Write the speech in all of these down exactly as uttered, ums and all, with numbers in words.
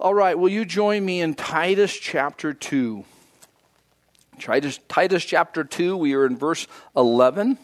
All right, will you join me in Titus chapter two? Titus, Titus chapter two, we are in verse eleven.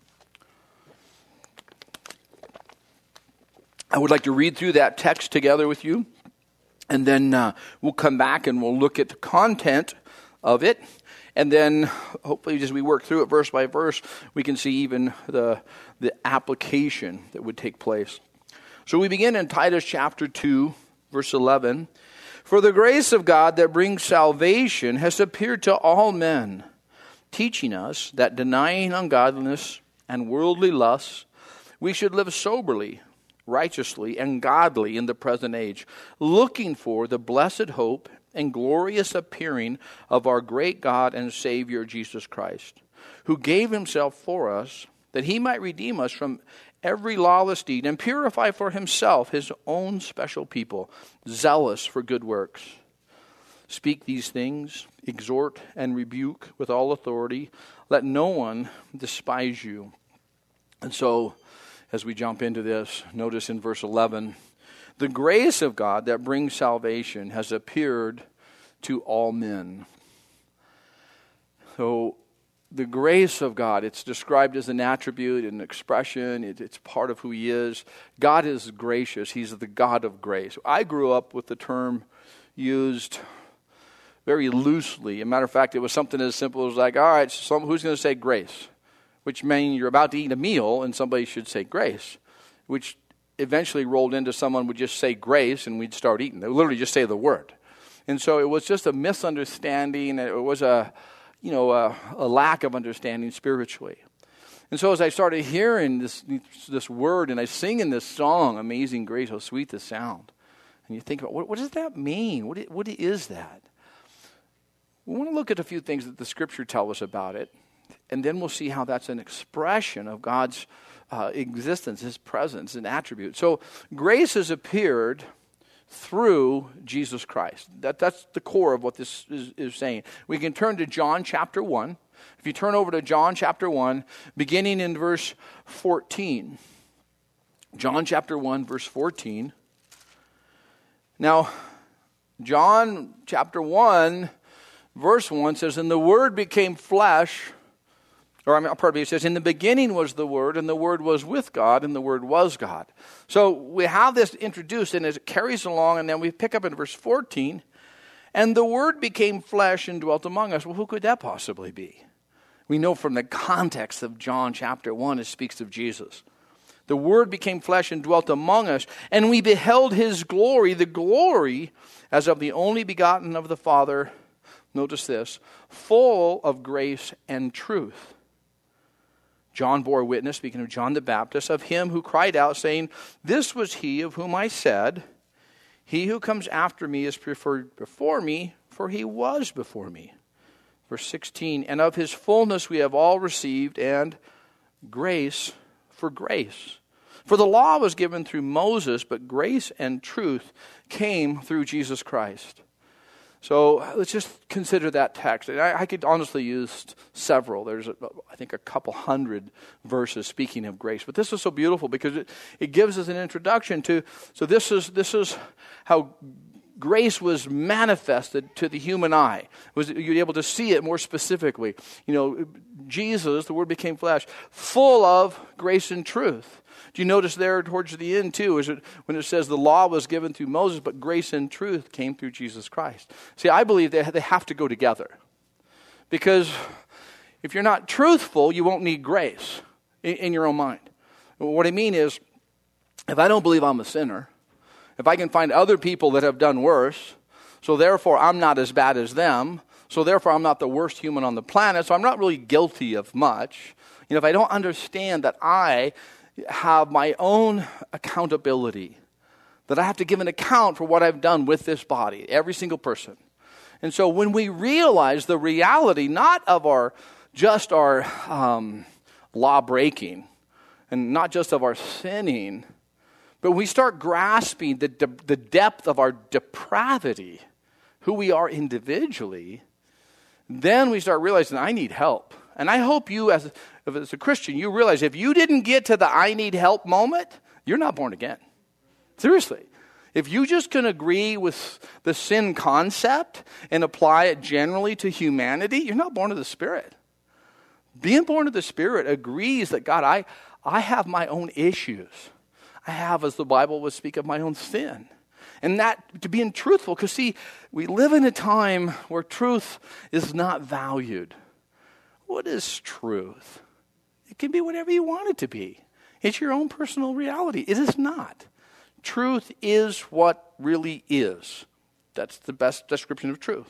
I would like to read through that text together with you, and then uh, we'll come back and we'll look at the content of it, and then hopefully as we work through it verse by verse, we can see even the, the application that would take place. So we begin in Titus chapter two, verse eleven. For the grace of God that brings salvation has appeared to all men, teaching us that denying ungodliness and worldly lusts, we should live soberly, righteously, and godly in the present age, looking for the blessed hope and glorious appearing of our great God and Savior Jesus Christ, who gave himself for us, that he might redeem us from every lawless deed and purify for himself his own special people, zealous for good works. Speak these things, exhort and rebuke with all authority. Let no one despise you. And so, as we jump into this, notice in verse eleven, the grace of God that brings salvation has appeared to all men. So, the grace of God, it's described as an attribute, an expression. It, it's part of who he is. God is gracious. He's the God of grace. I grew up with the term used very loosely. As a matter of fact, it was something as simple as like, all right, so who's going to say grace? Which means you're about to eat a meal and somebody should say grace, which eventually rolled into someone would just say grace and we'd start eating. They would literally just say the word. And so it was just a misunderstanding. It was a you know, a, a lack of understanding spiritually. And so as I started hearing this this word and I sing in this song, Amazing Grace, how sweet the sound. And you think about, what, what does that mean? What, what is that? We want to look at a few things that the Scripture tell us about it, and then we'll see how that's an expression of God's uh, existence, his presence, and attribute. So grace has appeared through Jesus Christ. That, that's the core of what this is, is saying. We can turn to John chapter one. If you turn over to John chapter one, beginning in verse fourteen. John chapter one, verse fourteen. Now, John chapter one, verse one says, and the Word became flesh. Or, I mean, pardon me, it says, in the beginning was the Word, and the Word was with God, and the Word was God. So we have this introduced, and as it carries along, and then we pick up in verse fourteen, and the Word became flesh and dwelt among us. Well, who could that possibly be? We know from the context of John chapter one, it speaks of Jesus. The Word became flesh and dwelt among us, and we beheld his glory, the glory as of the only begotten of the Father, notice this, full of grace and truth. John bore witness, speaking of John the Baptist, of him who cried out, saying, this was he of whom I said, he who comes after me is preferred before me, for he was before me. Verse sixteen, and of his fullness we have all received, and grace for grace. For the law was given through Moses, but grace and truth came through Jesus Christ. So let's just consider that text. And I, I could honestly use several. There's, a, I think, a couple hundred verses speaking of grace. But this is so beautiful because it, it gives us an introduction to, so this is this is how grace was manifested to the human eye. Was you're able to see it more specifically. You know, Jesus, the Word became flesh, full of grace and truth. Do you notice there towards the end too, is it when it says the law was given through Moses, but grace and truth came through Jesus Christ? See, I believe they they have to go together. Because if you're not truthful, you won't need grace in, in your own mind. What I mean is, if I don't believe I'm a sinner, if I can find other people that have done worse, so therefore I'm not as bad as them, so therefore I'm not the worst human on the planet, so I'm not really guilty of much. You know, if I don't understand that I have my own accountability, that I have to give an account for what I've done with this body, every single person. And so when we realize the reality, not of our, just our um, law breaking, and not just of our sinning, but we start grasping the, de- the depth of our depravity, who we are individually, then we start realizing I need help. And I hope you, as, as a Christian, you realize if you didn't get to the I need help moment, you're not born again. Seriously. If you just can agree with the sin concept and apply it generally to humanity, you're not born of the Spirit. Being born of the Spirit agrees that, God, I, I have my own issues. I have, as the Bible would speak of, my own sin. And that, to being truthful, because see, we live in a time where truth is not valued. What is truth? It can be whatever you want it to be. It's your own personal reality. It is not. Truth is what really is. That's the best description of truth.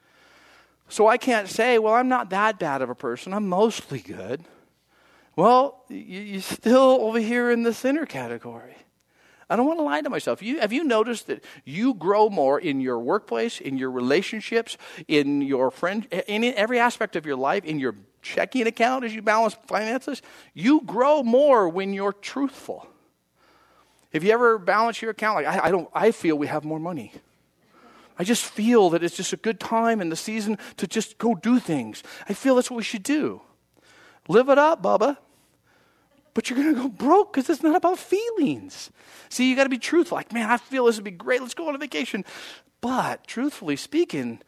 So I can't say, well, I'm not that bad of a person. I'm mostly good. Well, you, you're still over here in the sinner category. I don't want to lie to myself. You, have you noticed that you grow more in your workplace, in your relationships, in your friend, in every aspect of your life, in your checking account as you balance finances? You grow more when you're truthful. Have you ever balanced your account? Like, I, I don't. I feel we have more money. I just feel that it's just a good time in the season to just go do things. I feel that's what we should do. Live it up, Bubba. But you're going to go broke because it's not about feelings. See, you got to be truthful. Like, man, I feel this would be great. Let's go on a vacation. But truthfully speaking,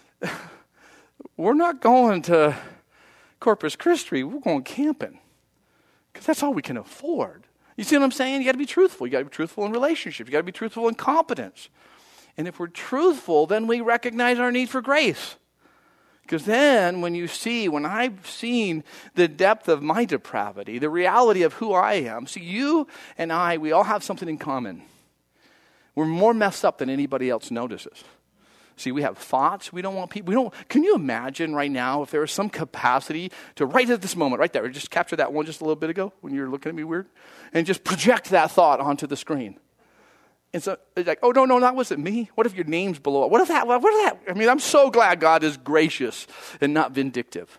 we're not going to Corpus Christi. We're going camping because that's all we can afford. You see what I'm saying? You got to be truthful. You got to be truthful in relationships. You got to be truthful in competence. And if we're truthful, then we recognize our need for grace. Because then when you see, when I've seen the depth of my depravity, the reality of who I am, see, you and I, we all have something in common. We're more messed up than anybody else notices. See, we have thoughts. We don't want people, we don't, can you imagine right now if there was some capacity to right at this moment, right there, just capture that one just a little bit ago when you were looking at me weird, and just project that thought onto the screen. And so it's like, oh, no, no, that wasn't me. What if your name's below it? What if that, what if that? I mean, I'm so glad God is gracious and not vindictive.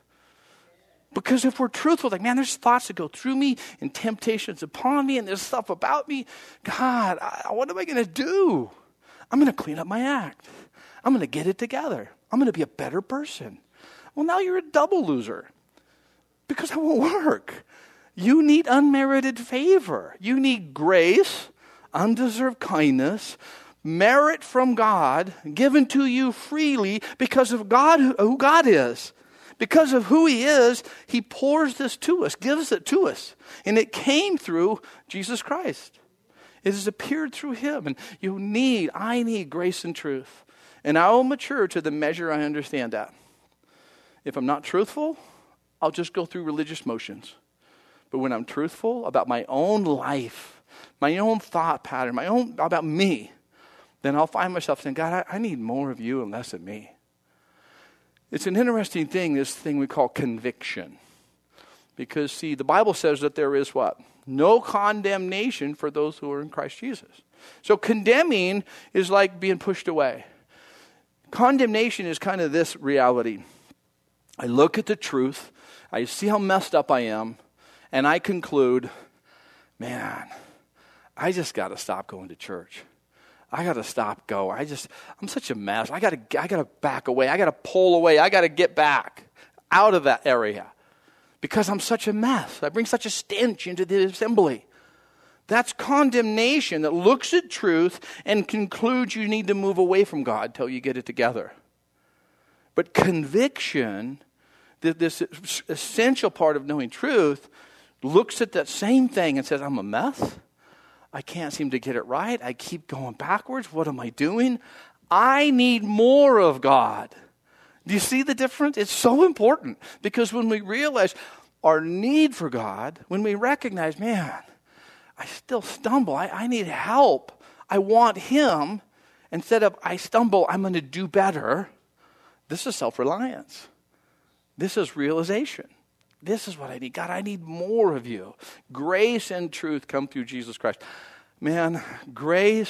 Because if we're truthful, like, man, there's thoughts that go through me and temptations upon me and there's stuff about me. God, I, what am I going to do? I'm going to clean up my act. I'm going to get it together. I'm going to be a better person. Well, now you're a double loser because that won't work. You need unmerited favor. You need grace, undeserved kindness, merit from God given to you freely because of God, who God is. Because of who He is, He pours this to us, gives it to us. And it came through Jesus Christ. It has appeared through Him. And you need, I need grace and truth. And I will mature to the measure I understand that. If I'm not truthful, I'll just go through religious motions. But when I'm truthful about my own life, my own thought pattern, my own, about me, then I'll find myself saying, God, I, I need more of you and less of me. It's an interesting thing, this thing we call conviction. Because, see, the Bible says that there is what? No condemnation for those who are in Christ Jesus. So condemning is like being pushed away. Condemnation is kind of this reality. I look at the truth, I see how messed up I am, and I conclude, man, I just got to stop going to church. I got to stop going. I just, I'm such a mess. I got to, I got to back away. I got to pull away. I got to get back out of that area because I'm such a mess. I bring such a stench into the assembly. That's condemnation that looks at truth and concludes you need to move away from God till you get it together. But conviction, this essential part of knowing truth, looks at that same thing and says, I'm a mess. I can't seem to get it right. I keep going backwards. What am I doing? I need more of God. Do you see the difference? It's so important because when we realize our need for God, when we recognize, man, I still stumble. I, I need help. I want Him. Instead of I stumble, I'm going to do better. This is self-reliance. This is realization. This is what I need. God, I need more of you. Grace and truth come through Jesus Christ. Man, grace,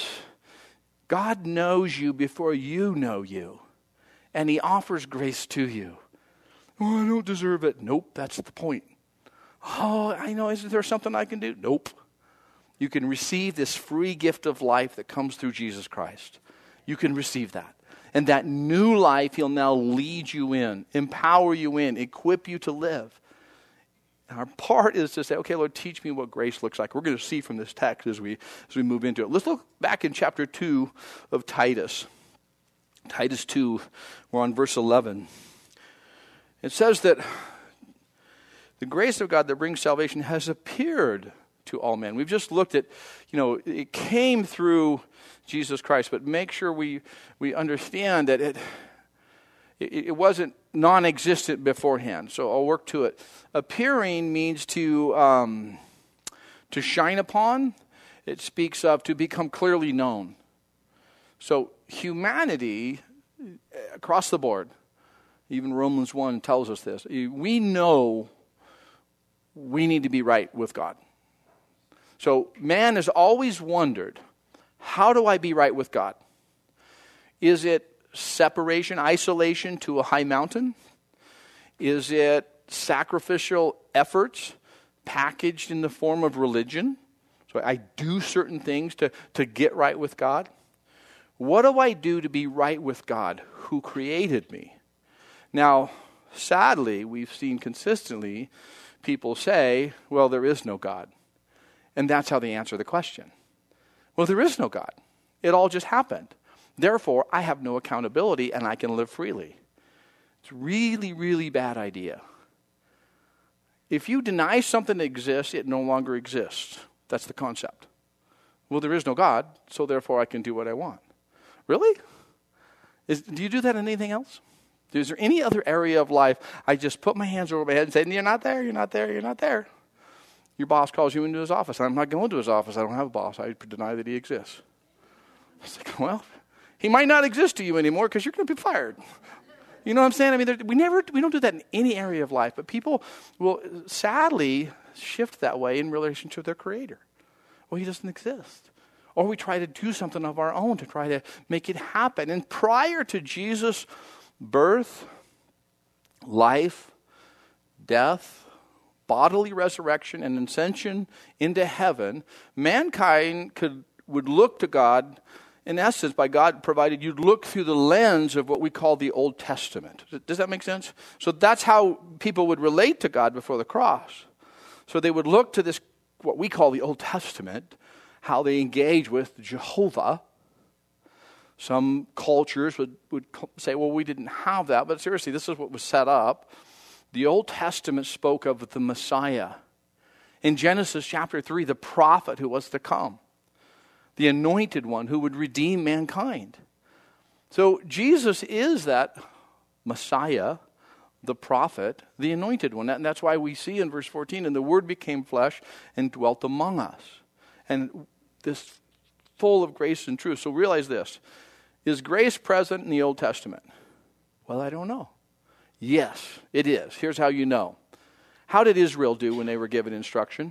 God knows you before you know you. And He offers grace to you. Oh, I don't deserve it. Nope, that's the point. Oh, I know, isn't there something I can do? Nope. You can receive this free gift of life that comes through Jesus Christ. You can receive that. And that new life He'll now lead you in, empower you in, equip you to live. And our part is to say, okay, Lord, teach me what grace looks like. We're going to see from this text as we as we move into it. Let's look back in chapter two of Titus. Titus two, we're on verse eleven. It says that the grace of God that brings salvation has appeared to all men. We've just looked at, you know, it came through Jesus Christ, but make sure we we understand that it it, it wasn't non-existent beforehand. So I'll work to it. Appearing means to um, to shine upon. It speaks of to become clearly known. So humanity, across the board, even Romans one tells us this. We know we need to be right with God. So man has always wondered, how do I be right with God? Is it separation, isolation to a high mountain? Is it sacrificial efforts packaged in the form of religion? So I do certain things to, to get right with God. What do I do to be right with God who created me? Now, sadly, we've seen consistently people say, well, there is no God. And that's how they answer the question. Well, there is no God. It all just happened. Therefore, I have no accountability and I can live freely. It's a really, really bad idea. If you deny something that exists, it no longer exists. That's the concept. Well, there is no God, so therefore I can do what I want. Really? Is, do you do that in anything else? Is there any other area of life I just put my hands over my head and say, you're not there, you're not there, you're not there? Your boss calls you into his office. I'm not going to his office. I don't have a boss. I deny that he exists. It's like, well, he might not exist to you anymore because you're going to be fired. You know what I'm saying? I mean, we never, we don't do that in any area of life, but people will sadly shift that way in relation to their Creator. Well, he doesn't exist. Or we try to do something of our own to try to make it happen. And prior to Jesus' birth, life, death, bodily resurrection, and ascension into heaven, mankind could would look to God. In essence, by God provided, you'd look through the lens of what we call the Old Testament. Does that make sense? So that's how people would relate to God before the cross. So they would look to this, what we call the Old Testament, how they engage with Jehovah. Some cultures would, would say, well, we didn't have that. But seriously, this is what was set up. The Old Testament spoke of the Messiah. In Genesis chapter three, the prophet who was to come. The anointed one who would redeem mankind. So Jesus is that Messiah, the prophet, the anointed one. And that's why we see in verse fourteen, and the Word became flesh and dwelt among us. And this full of grace and truth. So realize this. Is grace present in the Old Testament? Well, I don't know. Yes, it is. Here's how you know. How did Israel do when they were given instruction?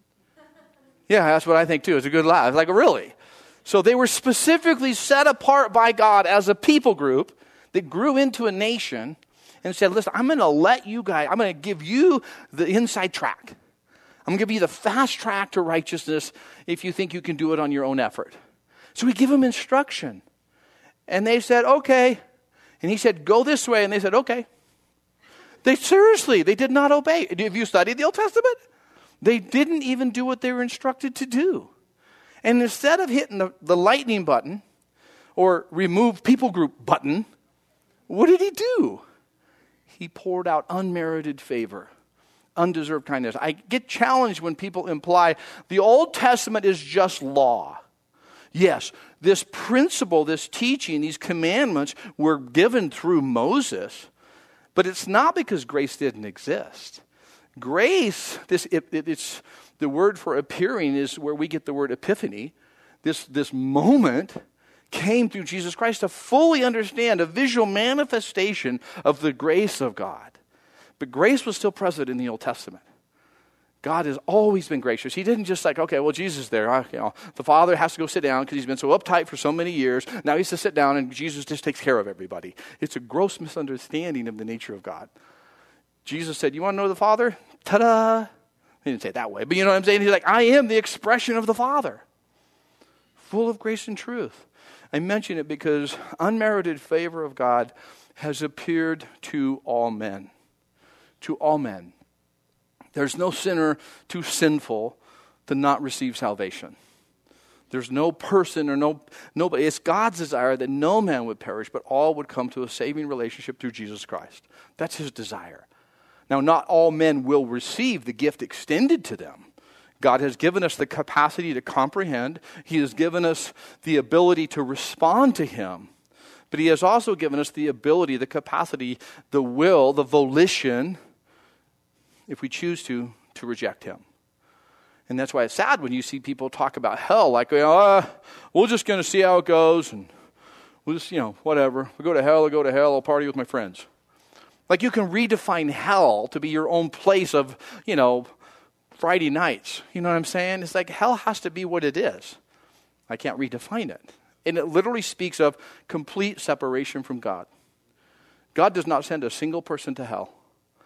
Yeah, that's what I think too. It's a good laugh. It's like, really? So they were specifically set apart by God as a people group that grew into a nation and said, listen, I'm going to let you guys, I'm going to give you the inside track. I'm going to give you the fast track to righteousness if you think you can do it on your own effort. So we give them instruction. And they said, okay. And he said, go this way. And they said, okay. They seriously, they did not obey. Have you studied the Old Testament? They didn't even do what they were instructed to do. And instead of hitting the, the lightning button or remove people group button, what did he do? He poured out unmerited favor, undeserved kindness. I get challenged when people imply the Old Testament is just law. Yes, this principle, this teaching, these commandments were given through Moses, but it's not because grace didn't exist. Grace, this it, it, it's the word for appearing is where we get the word epiphany. This, this moment came through Jesus Christ to fully understand a visual manifestation of the grace of God. But grace was still present in the Old Testament. God has always been gracious. He didn't just like, okay, well, Jesus is there. Uh, you know, the Father has to go sit down because he's been so uptight for so many years. Now he has to sit down and Jesus just takes care of everybody. It's a gross misunderstanding of the nature of God. Jesus said, you want to know the Father? Ta-da! He didn't say it that way, but you know what I'm saying? He's like, I am the expression of the Father. Full of grace and truth. I mention it because unmerited favor of God has appeared to all men. To all men. There's no sinner too sinful to not receive salvation. There's no person or no nobody. It's God's desire that no man would perish, but all would come to a saving relationship through Jesus Christ. That's his desire. Now, not all men will receive the gift extended to them. God has given us the capacity to comprehend. He has given us the ability to respond to him. But he has also given us the ability, the capacity, the will, the volition, if we choose to, to reject him. And that's why it's sad when you see people talk about hell like, oh, we're just going to see how it goes, and we'll just, you know, whatever. We go to hell, I go to hell, I'll party with my friends. Like you can redefine hell to be your own place of, you know, Friday nights. You know what I'm saying? It's like hell has to be what it is. I can't redefine it. And it literally speaks of complete separation from God. God does not send a single person to hell.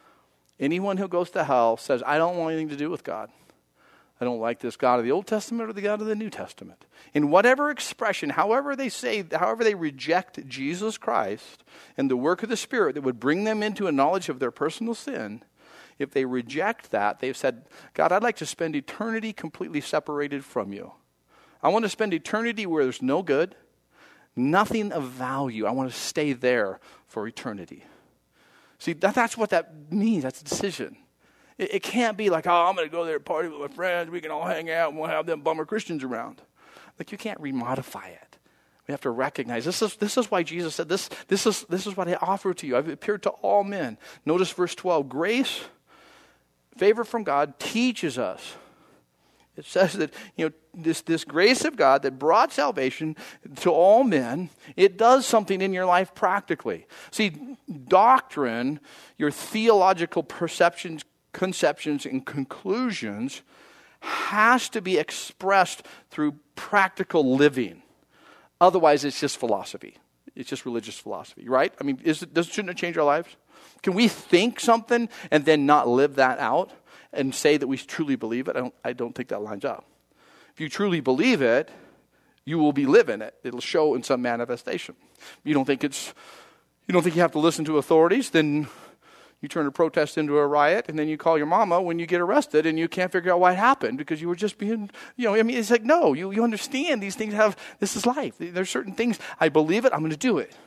Anyone who goes to hell says, I don't want anything to do with God. I don't like this God of the Old Testament or the God of the New Testament. In whatever expression, however they say, however they reject Jesus Christ and the work of the Spirit that would bring them into a knowledge of their personal sin, if they reject that, they've said, God, I'd like to spend eternity completely separated from you. I want to spend eternity where there's no good, nothing of value. I want to stay there for eternity. See, that, that's what that means. That's a decision. It, it can't be like, oh, I'm going to go there and party with my friends. We can all hang out and we'll have them bummer Christians around. Like, you can't remodify it. We have to recognize this is this is why Jesus said this. This is this is what I offer to you. I've appeared to all men. Notice verse twelve. Grace, favor from God, teaches us. It says that, you know, this, this grace of God that brought salvation to all men, it does something in your life practically. See, doctrine, your theological perceptions, conceptions, and conclusions has to be expressed through practical living. Otherwise, it's just philosophy. It's just religious philosophy, right? I mean, is it, does, shouldn't it change our lives? Can we think something and then not live that out? And say that we truly believe it? I don't, I don't think that lines up. If you truly believe it, you will be living it. It'll show in some manifestation. You don't think it's, you don't think you have to listen to authorities, then you turn a protest into a riot, and then you call your mama when you get arrested, and you can't figure out what happened because you were just being, you know, I mean, it's like, no, you, you understand these things have, this is life. There's certain things, I believe it, I'm going to do it.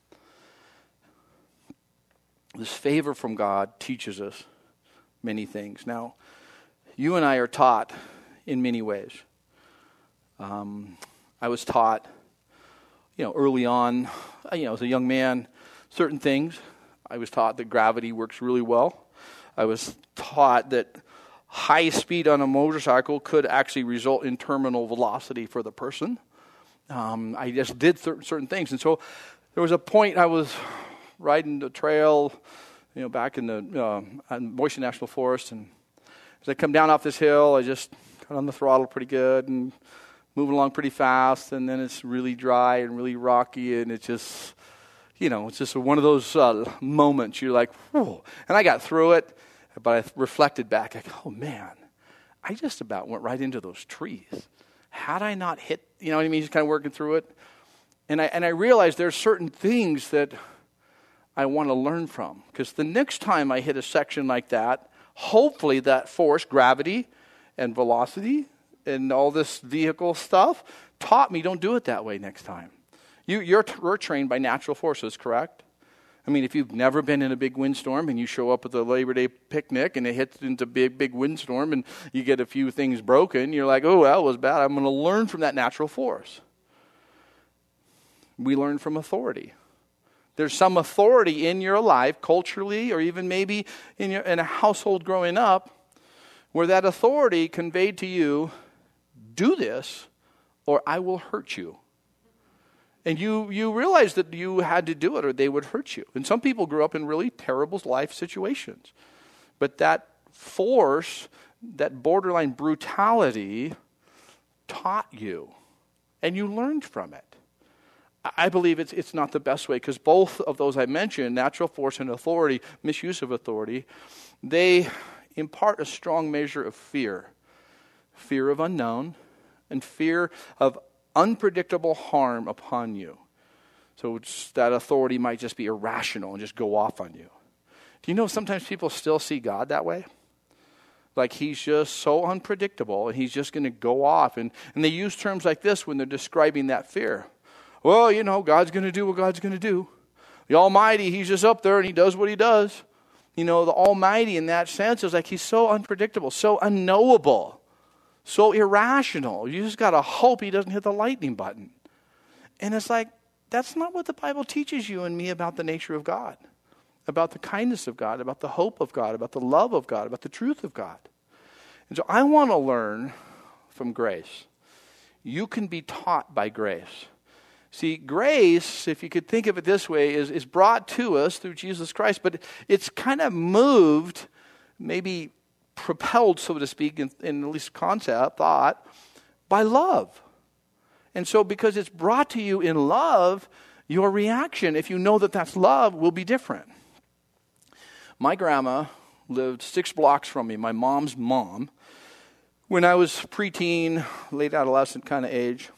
This favor from God teaches us many things. Now, you and I are taught in many ways. Um, I was taught, you know, early on, you know, as a young man, certain things. I was taught that gravity works really well. I was taught that high speed on a motorcycle could actually result in terminal velocity for the person. Um, I just did th- certain things. And so there was a point I was riding the trail, you know, back in the uh, Boise National Forest, and as I come down off this hill, I just got on the throttle pretty good and moving along pretty fast, and then it's really dry and really rocky, and it's just, you know, it's just one of those uh, moments you're like, whew. And I got through it, but I reflected back, like, oh man, I just about went right into those trees. Had I not hit, you know what I mean, just kind of working through it, and I and I realized there's certain things that I want to learn from. Because the next time I hit a section like that, hopefully that force, gravity and velocity and all this vehicle stuff taught me don't do it that way next time. You, you're, you're trained by natural forces, correct? I mean, if you've never been in a big windstorm and you show up at the Labor Day picnic and it hits into a big, big windstorm and you get a few things broken, you're like, oh, that was bad. I'm going to learn from that natural force. We learn from authority. There's some authority in your life, culturally, or even maybe in, your, in a household growing up, where that authority conveyed to you, do this, or I will hurt you. And you, you realize that you had to do it, or they would hurt you. And some people grew up in really terrible life situations. But that force, that borderline brutality, taught you, and you learned from it. I believe it's it's not the best way, because both of those I mentioned, natural force and authority, misuse of authority, they impart a strong measure of fear. Fear of unknown and fear of unpredictable harm upon you. So it's, that authority might just be irrational and just go off on you. Do you know sometimes people still see God that way? Like he's just so unpredictable and he's just going to go off. And, and they use terms like this when they're describing that fear. Well, you know, God's going to do what God's going to do. The Almighty, he's just up there and he does what he does. You know, the Almighty in that sense is like he's so unpredictable, so unknowable, so irrational. You just got to hope he doesn't hit the lightning button. And it's like, that's not what the Bible teaches you and me about the nature of God, about the kindness of God, about the hope of God, about the love of God, about the truth of God. And so I want to learn from grace. You can be taught by grace. See, grace, if you could think of it this way, is, is brought to us through Jesus Christ, but it's kind of moved, maybe propelled, so to speak, in, in at least concept, thought, by love. And so because it's brought to you in love, your reaction, if you know that that's love, will be different. My grandma lived six blocks from me, my mom's mom, when I was preteen, late adolescent kind of age.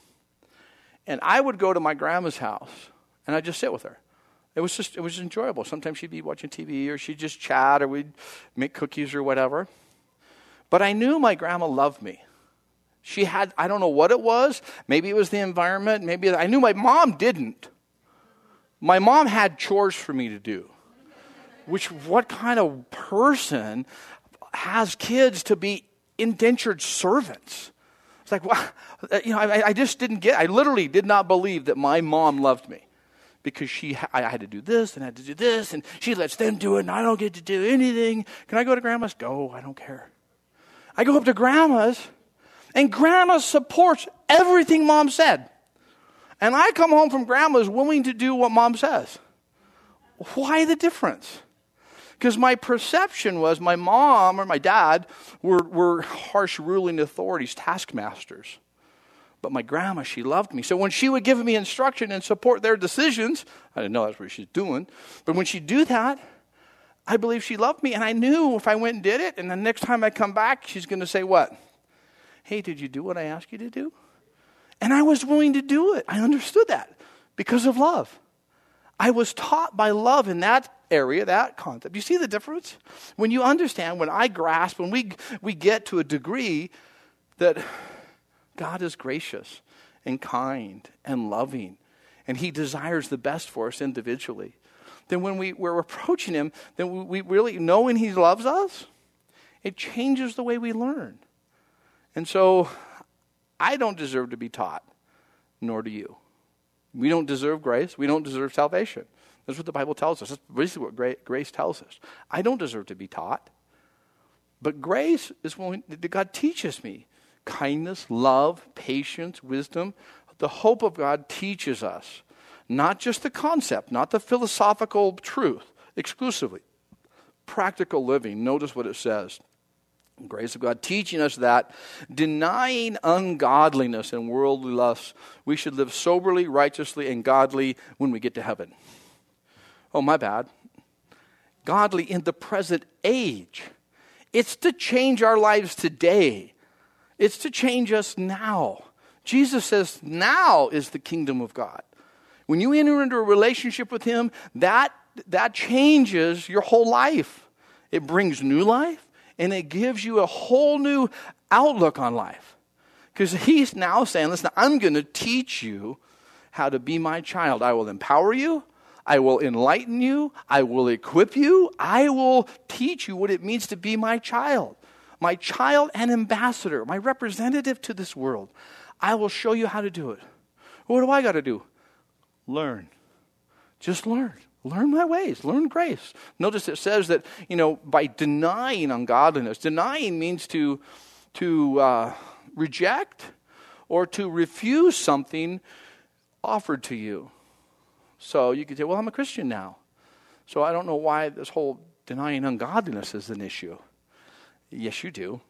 And I would go to my grandma's house, and I'd just sit with her. It was just, it was enjoyable. Sometimes she'd be watching T V, or she'd just chat, or we'd make cookies or whatever. But I knew my grandma loved me. She had, I don't know what it was. Maybe it was the environment. Maybe I knew my mom didn't. My mom had chores for me to do. Which, what kind of person has kids to be indentured servants? It's like, well, you know, I, I just didn't get, I literally did not believe that my mom loved me. Because she, I had to do this, and I had to do this, and she lets them do it, and I don't get to do anything. Can I go to grandma's? Go, I don't care. I go up to grandma's, and grandma supports everything mom said. And I come home from grandma's willing to do what mom says. Why the difference? Because my perception was my mom or my dad were, were harsh ruling authorities, taskmasters. But my grandma, she loved me. So when she would give me instruction and support their decisions, I didn't know that's what she's doing. But when she'd do that, I believe she loved me. And I knew if I went and did it, and the next time I come back, she's going to say what? Hey, did you do what I asked you to do? And I was willing to do it. I understood that because of love. I was taught by love in that area, that concept. You see the difference? When you understand, when I grasp, when we we get to a degree that God is gracious and kind and loving, and he desires the best for us individually, then when we, we're approaching him, then we, we really, knowing he loves us, it changes the way we learn. And so I don't deserve to be taught, nor do you. We don't deserve grace. We don't deserve salvation. That's what the Bible tells us. That's basically what grace tells us. I don't deserve to be taught. But grace is when God teaches me kindness, love, patience, wisdom. The hope of God teaches us not just the concept, not the philosophical truth exclusively. Practical living. Notice what it says. The grace of God teaching us that denying ungodliness and worldly lusts, we should live soberly, righteously, and godly when we get to heaven. Oh, my bad. Godly in the present age. It's to change our lives today. It's to change us now. Jesus says now is the kingdom of God. When you enter into a relationship with him, that, that changes your whole life. It brings new life. And it gives you a whole new outlook on life. Because he's now saying, listen, I'm going to teach you how to be my child. I will empower you. I will enlighten you. I will equip you. I will teach you what it means to be my child. My child and ambassador. My representative to this world. I will show you how to do it. What do I got to do? Learn. Just learn. Learn my ways. Learn grace. Notice it says that, you know, by denying ungodliness. Denying means to, to uh, reject or to refuse something offered to you. So you could say, well, I'm a Christian now. So I don't know why this whole denying ungodliness is an issue. Yes, you do.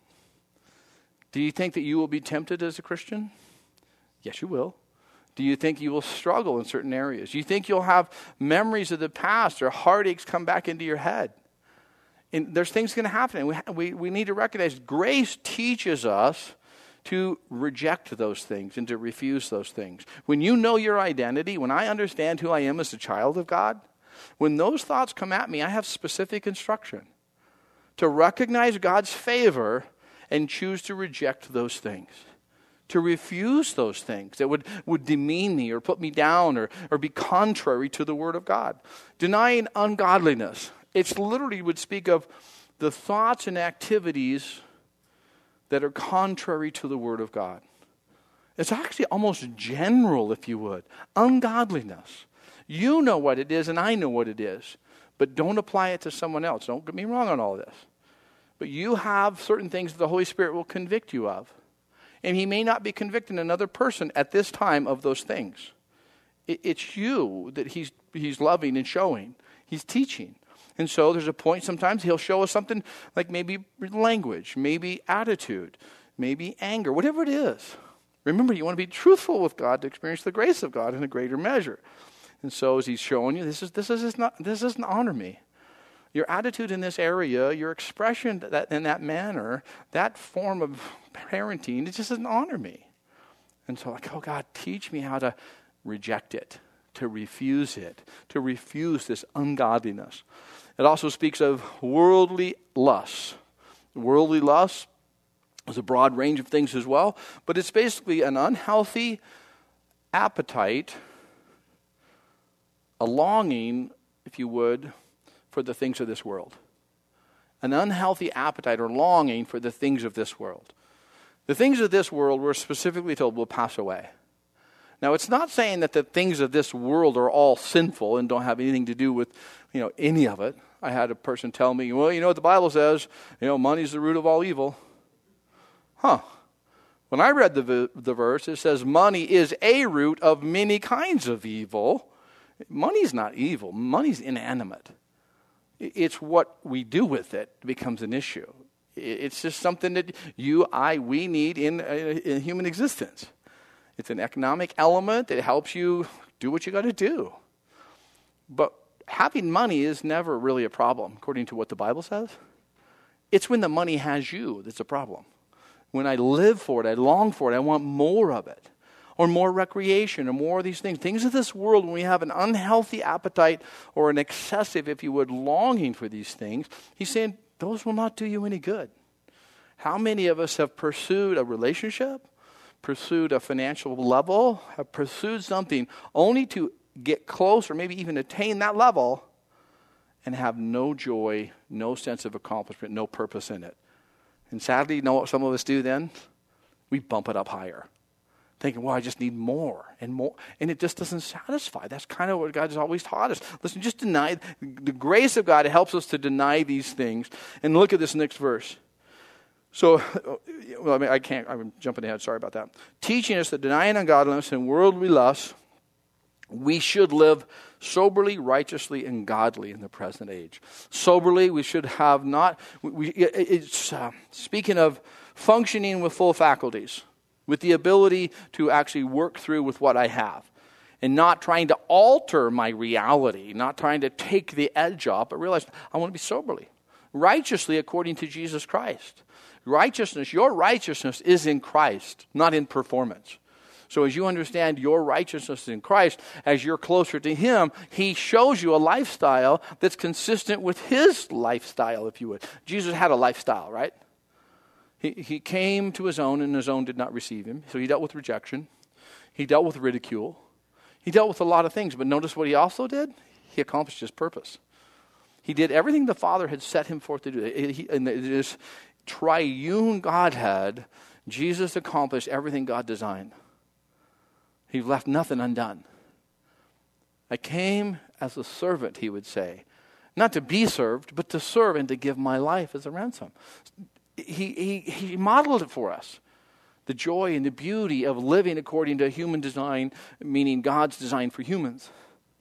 Do you think that you will be tempted as a Christian? Yes, you will. Do you think you will struggle in certain areas? Do you think you'll have memories of the past or heartaches come back into your head? And there's things going to happen. We, we, we need to recognize grace teaches us to reject those things and to refuse those things. When you know your identity, when I understand who I am as a child of God, when those thoughts come at me, I have specific instruction to recognize God's favor and choose to reject those things, to refuse those things that would, would demean me or put me down or, or be contrary to the Word of God. Denying ungodliness. It's literally would speak of the thoughts and activities that are contrary to the Word of God. It's actually almost general, if you would. Ungodliness. You know what it is and I know what it is. But don't apply it to someone else. Don't get me wrong on all this. But you have certain things that the Holy Spirit will convict you of. And He may not be convicting another person at this time of those things. It, it's you that he's, he's loving and showing. He's teaching. And so there's a point sometimes He'll show us something like maybe language, maybe attitude, maybe anger, whatever it is. Remember, you want to be truthful with God to experience the grace of God in a greater measure. And so as He's showing you, this is this is not this doesn't honor me. Your attitude in this area, your expression that in that manner, that form of parenting, it just doesn't honor me. And so like, oh God, teach me how to reject it, to refuse it, to refuse this ungodliness. It also speaks of worldly lusts. Worldly lust is a broad range of things as well, but it's basically an unhealthy appetite, a longing, if you would, for the things of this world. An unhealthy appetite or longing for the things of this world. The things of this world, we're specifically told, will pass away. Now, it's not saying that the things of this world are all sinful and don't have anything to do with, you know, any of it. I had a person tell me, well, you know what the Bible says, you know, money's the root of all evil. Huh. When I read the, the verse, it says money is a root of many kinds of evil. Money's not evil. Money's inanimate. It's what we do with it becomes an issue. It's just something that you, I, we need in, in human existence. It's an economic element that helps you do what you got to do. But having money is never really a problem, according to what the Bible says. It's when the money has you that's a problem. When I live for it, I long for it, I want more of it. Or more recreation, or more of these things. Things of this world, when we have an unhealthy appetite, or an excessive, if you would, longing for these things, He's saying, those will not do you any good. How many of us have pursued a relationship, pursued a financial level, have pursued something only to get close, or maybe even attain that level, and have no joy, no sense of accomplishment, no purpose in it? And sadly, you know what some of us do then? We bump it up higher. Thinking, well, I just need more and more. And it just doesn't satisfy. That's kind of what God has always taught us. Listen, just deny. The grace of God helps us to deny these things. And look at this next verse. So, well, I mean, I can't, I'm jumping ahead. Sorry about that. Teaching us that denying ungodliness and worldly lust, we should live soberly, righteously, and godly in the present age. Soberly, we should have not, we, it's uh, speaking of functioning with full faculties, with the ability to actually work through with what I have. And not trying to alter my reality, not trying to take the edge off, but realize I want to be soberly. Righteously according to Jesus Christ. Righteousness, your righteousness is in Christ, not in performance. So as you understand your righteousness in Christ, as you're closer to Him, He shows you a lifestyle that's consistent with His lifestyle, if you would. Jesus had a lifestyle, right? He, he came to His own, and His own did not receive Him. So He dealt with rejection. He dealt with ridicule. He dealt with a lot of things. But notice what He also did? He accomplished His purpose. He did everything the Father had set Him forth to do. He, in this triune Godhead, Jesus accomplished everything God designed. He left nothing undone. I came as a servant, He would say. Not to be served, but to serve and to give my life as a ransom. He, he, he modeled it for us. The joy and the beauty of living according to human design, meaning God's design for humans.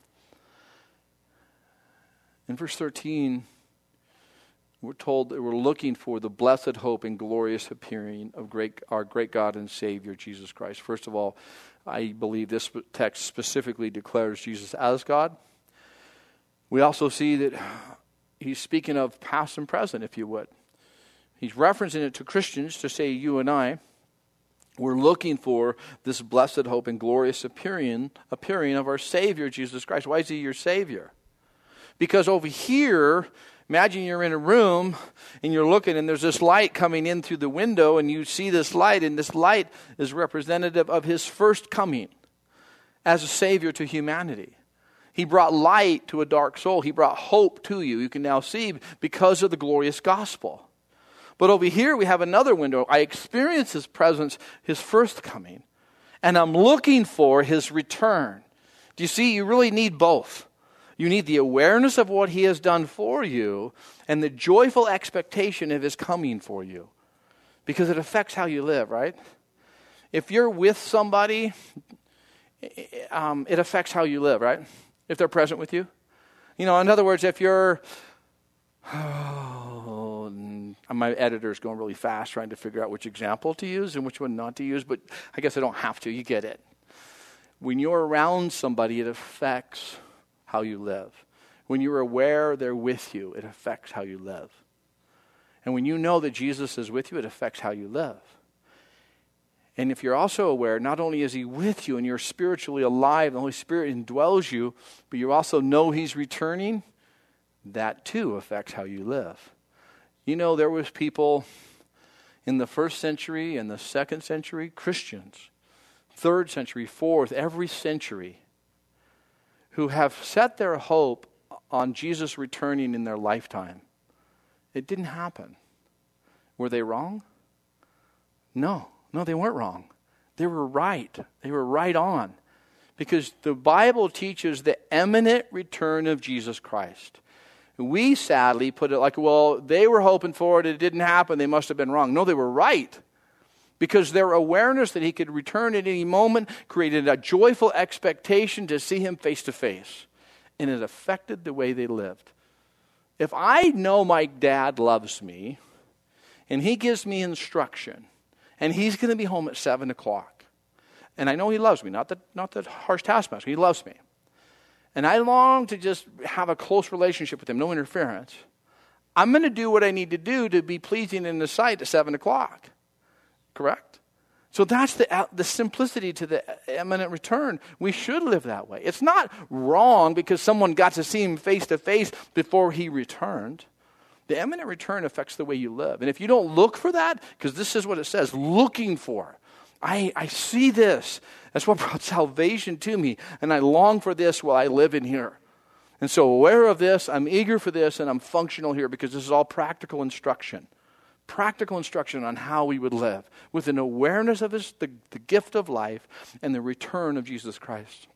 In verse thirteen, we're told that we're looking for the blessed hope and glorious appearing of great, our great God and Savior, Jesus Christ. First of all, I believe this text specifically declares Jesus as God. We also see that He's speaking of past and present, if you would. He's referencing it to Christians to say you and I, we're looking for this blessed hope and glorious appearing, appearing of our Savior, Jesus Christ. Why is He your Savior? Because over here, Imagine you're in a room and you're looking and there's this light coming in through the window, and you see this light, and this light is representative of his first coming as a Savior to humanity. He brought light to a dark soul. He brought hope to you. You can now see because of the glorious gospel. But over here we have another window. I experience his presence, his first coming, and I'm looking for his return. Do you see? You really need both. You need the awareness of what he has done for you and the joyful expectation of his coming for you, because it affects how you live, right? If you're with somebody, um, it affects how you live, right? If they're present with you. You know, in other words, if you're, oh, my editor's going really fast trying to figure out which example to use and which one not to use, but I guess I don't have to. You get it. When you're around somebody, it affects how you live. When you're aware they're with you, it affects how you live. And when you know that Jesus is with you, it affects how you live. And if you're also aware, not only is he with you and you're spiritually alive, the Holy Spirit indwells you, but you also know he's returning, that too affects how you live. You know, there was people in the first century and the second century, Christians, third century, fourth, every century, who have set their hope on Jesus returning in their lifetime. It didn't happen. Were they wrong? No. No, they weren't wrong. They were right. They were right on. Because the Bible teaches the imminent return of Jesus Christ. We sadly put it like, well, they were hoping for it. It didn't happen. They must have been wrong. No, they were right. Because their awareness that he could return at any moment created a joyful expectation to see him face to face. And it affected the way they lived. If I know my dad loves me, and he gives me instruction, and he's going to be home at seven o'clock. And I know he loves me, not the, not the harsh taskmaster. He loves me. And I long to just have a close relationship with him, no interference. I'm going to do what I need to do to be pleasing in his sight at seven o'clock. Correct? So that's the, the simplicity to the imminent return. We should live that way. It's not wrong because someone got to see him face to face before he returned. The imminent return affects the way you live. And if you don't look for that, because this is what it says, looking for. I, I see this. That's what brought salvation to me. And I long for this while I live in here. And so aware of this, I'm eager for this, and I'm functional here because this is all practical instruction. Practical instruction on how we would live with an awareness of his, the, the gift of life and the return of Jesus Christ.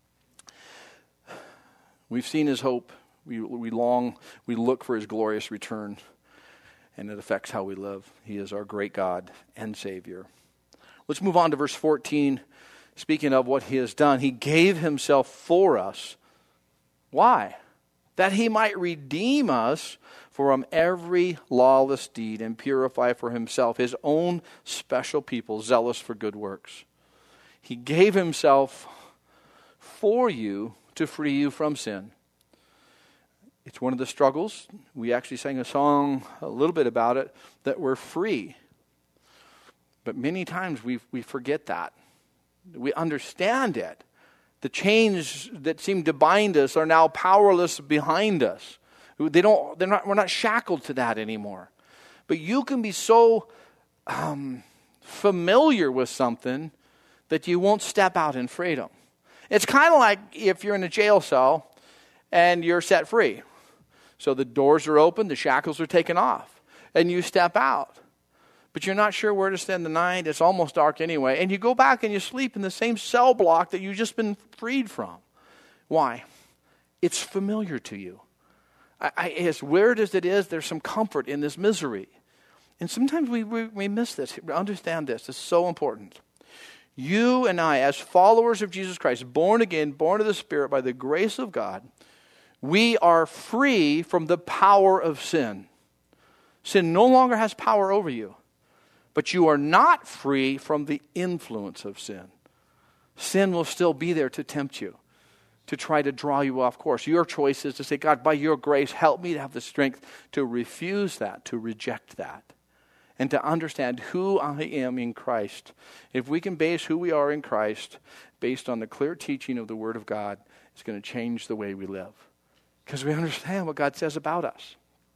We've seen his hope. We, we long, we look for his glorious return, and it affects how we live. He is our great God and Savior. Let's move on to verse fourteen. Speaking of what he has done, he gave himself for us. Why? That he might redeem us from every lawless deed and purify for himself his own special people, zealous for good works. He gave himself for you to free you from sin. It's one of the struggles. We actually sang a song a little bit about it, that we're free. But many times we we forget that. We understand it. The chains that seem to bind us are now powerless behind us. They don't. They're not. We're not shackled to that anymore. But you can be so um, familiar with something that you won't step out in freedom. It's kind of like if you're in a jail cell and you're set free. So the doors are open, the shackles are taken off, and you step out. But you're not sure where to spend the night. It's almost dark anyway. And you go back and you sleep in the same cell block that you've just been freed from. Why? It's familiar to you. I, I, as weird as it is, there's some comfort in this misery. And sometimes we, we, we miss this. Understand this. It's so important. You and I, as followers of Jesus Christ, born again, born of the Spirit by the grace of God, we are free from the power of sin. Sin no longer has power over you. But you are not free from the influence of sin. Sin will still be there to tempt you, to try to draw you off course. Your choice is to say, God, by your grace, help me to have the strength to refuse that, to reject that, and to understand who I am in Christ. If we can base who we are in Christ based on the clear teaching of the Word of God, it's going to change the way we live. Because we understand what God says about us.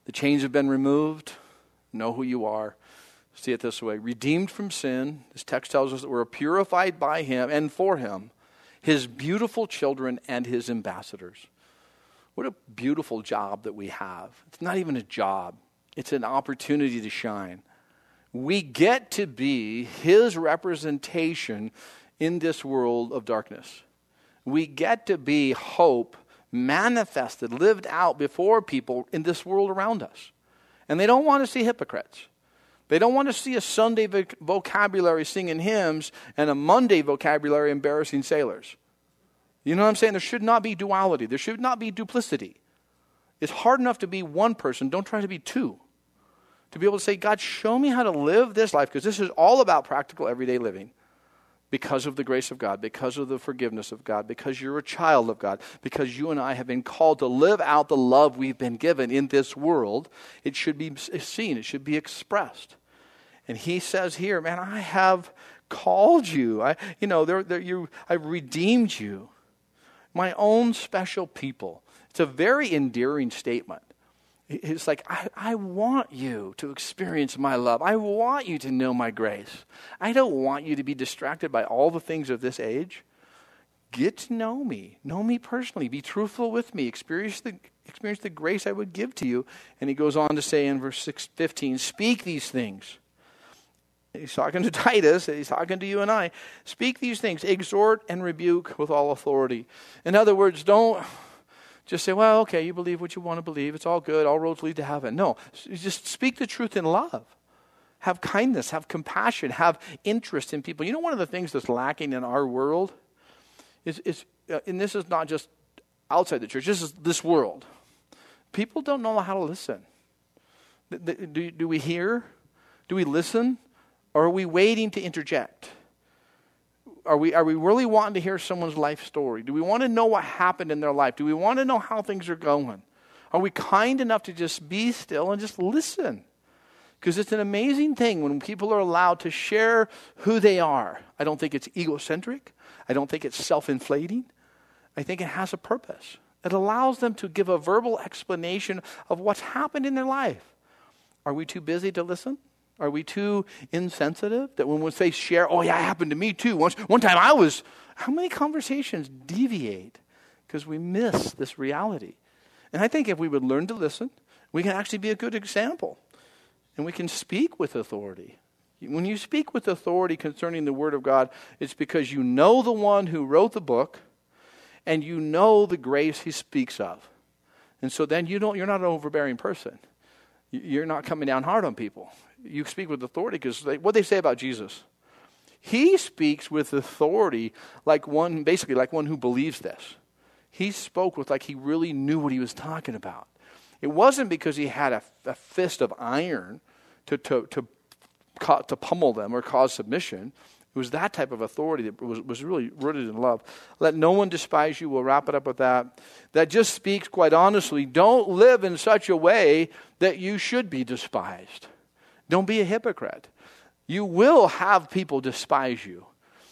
The chains have been removed. Know who you are. See it this way. Redeemed from sin. This text tells us that we're purified by him and for him. His beautiful children and his ambassadors. What a beautiful job that we have. It's not even a job. It's an opportunity to shine. We get to be his representation in this world of darkness. We get to be hope manifested, lived out before people in this world around us. And they don't want to see hypocrites. They don't want to see a Sunday voc- vocabulary singing hymns and a Monday vocabulary embarrassing sailors. You know what I'm saying? There should not be duality. There should not be duplicity. It's hard enough to be one person. Don't try to be two. To be able to say, God, show me how to live this life, because this is all about practical everyday living. Because of the grace of God, because of the forgiveness of God, because you're a child of God, because you and I have been called to live out the love we've been given in this world, it should be seen, it should be expressed. And he says here, man, I have called you. I, you know, they're, they're, you, I've redeemed you. My own special people. It's a very endearing statement. It's like, I, I want you to experience my love. I want you to know my grace. I don't want you to be distracted by all the things of this age. Get to know me. Know me personally. Be truthful with me. Experience the, experience the grace I would give to you. And he goes on to say in verse six, fifteen, speak these things. He's talking to Titus. He's talking to you and I. Speak these things. Exhort and rebuke with all authority. In other words, don't just say, well, okay, you believe what you want to believe. It's all good. All roads lead to heaven. No, just speak the truth in love. Have kindness. Have compassion. Have interest in people. You know, one of the things that's lacking in our world is, is uh, and this is not just outside the church. This is this world. People don't know how to listen. Do, do we hear? Do we listen? Or are we waiting to interject? Are we are we really wanting to hear someone's life story? Do we want to know what happened in their life? Do we want to know how things are going? Are we kind enough to just be still and just listen? Because it's an amazing thing when people are allowed to share who they are. I don't think it's egocentric. I don't think it's self-inflating. I think it has a purpose. It allows them to give a verbal explanation of what's happened in their life. Are we too busy to listen? Are we too insensitive that when we say share, oh yeah, it happened to me too. Once, one time I was, how many conversations deviate because we miss this reality? And I think if we would learn to listen, we can actually be a good example. And we can speak with authority. When you speak with authority concerning the Word of God, it's because you know the one who wrote the book and you know the grace he speaks of. And so then you don't, you're not an overbearing person. You're not coming down hard on people. You speak with authority because what they say about Jesus. He speaks with authority like one, basically like one who believes this. He spoke with like he really knew what he was talking about. It wasn't because he had a, a fist of iron to, to, to, to pummel them or cause submission. It was that type of authority that was, was really rooted in love. Let no one despise you. We'll wrap it up with that. That just speaks quite honestly. Don't live in such a way that you should be despised. Don't be a hypocrite. You will have people despise you.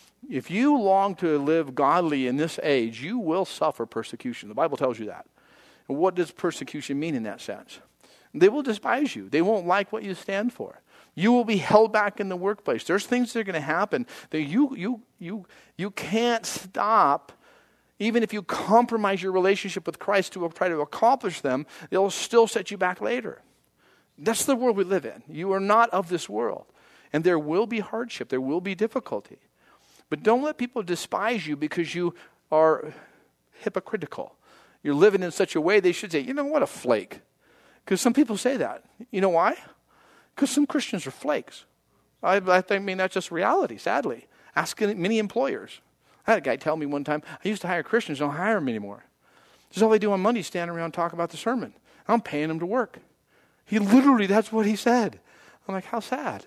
If you long to live godly in this age, you will suffer persecution. The Bible tells you that. And what does persecution mean in that sense? They will despise you. They won't like what you stand for. You will be held back in the workplace. There's things that are going to happen that you you you you can't stop. Even if you compromise your relationship with Christ to try to accomplish them, they'll still set you back later. That's the world we live in. You are not of this world. And there will be hardship. There will be difficulty. But don't let people despise you because you are hypocritical. You're living in such a way they should say, you know what, a flake. Because some people say that. You know why? Because some Christians are flakes. I, I, think, I mean, that's just reality, sadly. Ask many employers. I had a guy tell me one time, I used to hire Christians, don't hire them anymore. Just all they do on Monday is stand around and talk about the sermon. I'm paying them to work. He literally, that's what he said. I'm like, how sad.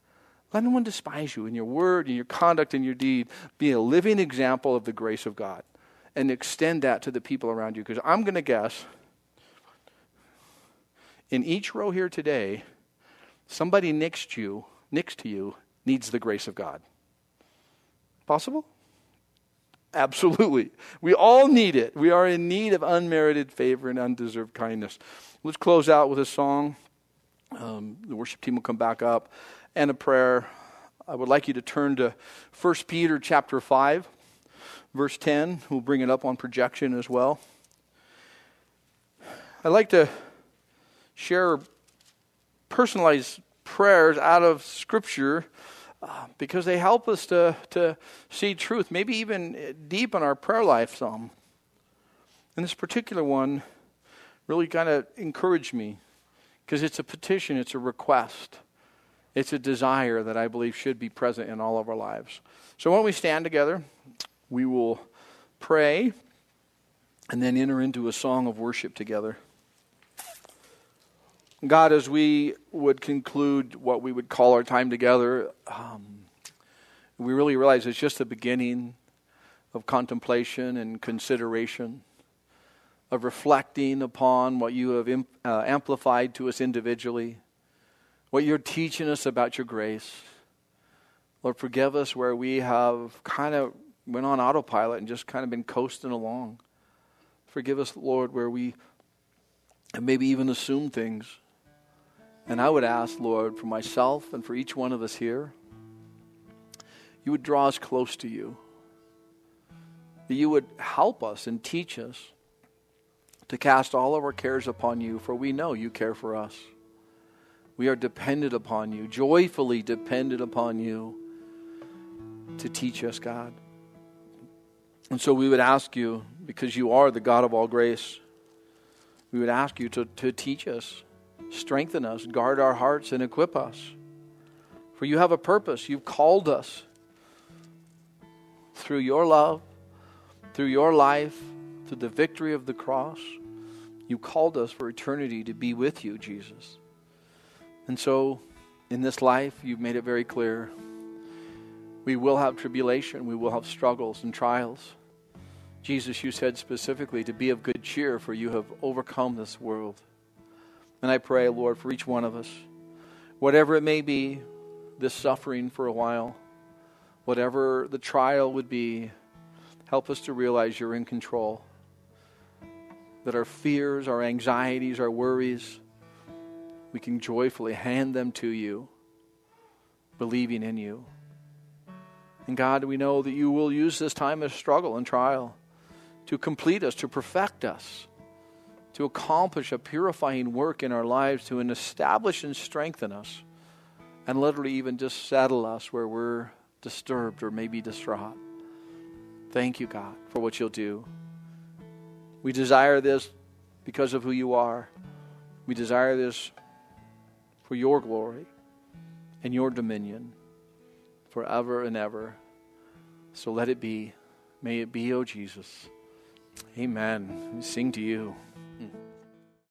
Let no one despise you in your word, in your conduct, in your deed. Be a living example of the grace of God. And extend that to the people around you. Because I'm going to guess, in each row here today, somebody next to you, next to you needs the grace of God. Possible? Absolutely. We all need it. We are in need of unmerited favor and undeserved kindness. Let's close out with a song. Um, the worship team will come back up. And a prayer. I would like you to turn to First Peter chapter five, verse ten. We'll bring it up on projection as well. I'd like to share personalized prayers out of Scripture uh, because they help us to, to see truth, maybe even deepen our prayer life some. And this particular one really kind of encouraged me because it's a petition, it's a request. It's a desire that I believe should be present in all of our lives. So when we stand together, we will pray and then enter into a song of worship together. God, as we would conclude what we would call our time together, um, we really realize it's just the beginning of contemplation and consideration, of reflecting upon what you have imp- uh, amplified to us individually, what you're teaching us about your grace. Lord, forgive us where we have kind of went on autopilot and just kind of been coasting along. Forgive us, Lord, where we have maybe even assumed things. And I would ask, Lord, for myself and for each one of us here, you would draw us close to you. That you would help us and teach us to cast all of our cares upon you, for we know you care for us. We are dependent upon you, joyfully dependent upon you to teach us, God. And so we would ask you, because you are the God of all grace, we would ask you to, to teach us, strengthen us, guard our hearts, and equip us. For you have a purpose. You've called us through your love, through your life, through the victory of the cross. You called us for eternity to be with you, Jesus. And so, in this life, you've made it very clear. We will have tribulation. We will have struggles and trials. Jesus, you said specifically to be of good cheer, for you have overcome this world. And I pray, Lord, for each one of us, whatever it may be, this suffering for a while, whatever the trial would be, help us to realize you're in control. That our fears, our anxieties, our worries, we can joyfully hand them to you, believing in you. And God, we know that you will use this time of struggle and trial to complete us, to perfect us, to accomplish a purifying work in our lives, to establish and strengthen us, and literally even just settle us where we're disturbed or maybe distraught. Thank you, God, for what you'll do. We desire this because of who you are. We desire this for your glory and your dominion forever and ever. So let it be. May it be, O Jesus. Amen. We sing to you.